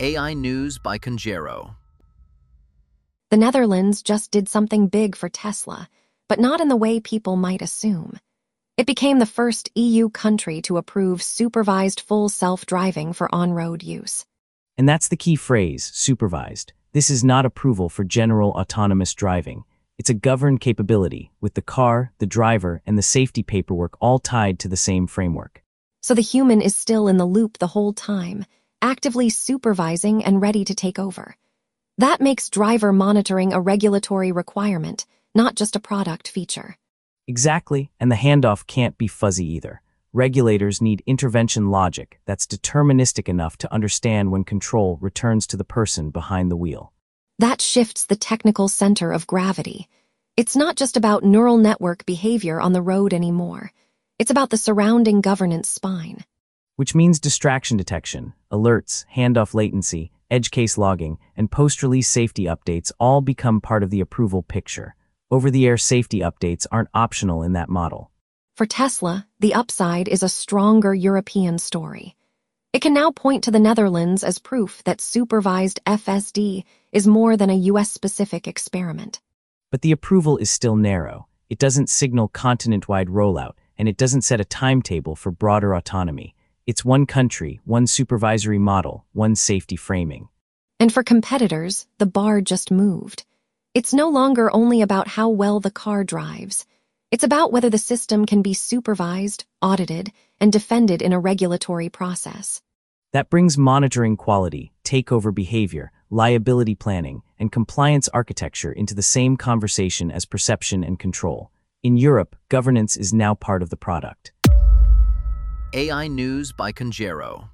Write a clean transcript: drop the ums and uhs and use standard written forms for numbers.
AI News by Conjero. The Netherlands just did something big for Tesla, but not in the way people might assume. It became the first EU country to approve supervised full self-driving for on-road use. And that's the key phrase, supervised. This is not approval for general autonomous driving. It's a governed capability, with the car, the driver, and the safety paperwork all tied to the same framework. So the human is still in the loop the whole time, actively supervising and ready to take over. That makes driver monitoring a regulatory requirement, not just a product feature. Exactly, and the handoff can't be fuzzy either. Regulators need intervention logic that's deterministic enough to understand when control returns to the person behind the wheel. That shifts the technical center of gravity. It's not just about neural network behavior on the road anymore. It's about the surrounding governance spine. Which means distraction detection, alerts, handoff latency, edge case logging, and post-release safety updates all become part of the approval picture. Over-the-air safety updates aren't optional in that model. For Tesla, the upside is a stronger European story. It can now point to the Netherlands as proof that supervised FSD is more than a US-specific experiment. But the approval is still narrow. It doesn't signal continent-wide rollout, and it doesn't set a timetable for broader autonomy. It's one country, one supervisory model, one safety framing. And for competitors, the bar just moved. It's no longer only about how well the car drives. It's about whether the system can be supervised, audited, and defended in a regulatory process. That brings monitoring quality, takeover behavior, liability planning, and compliance architecture into the same conversation as perception and control. In Europe, governance is now part of the product. AI News by Conjero.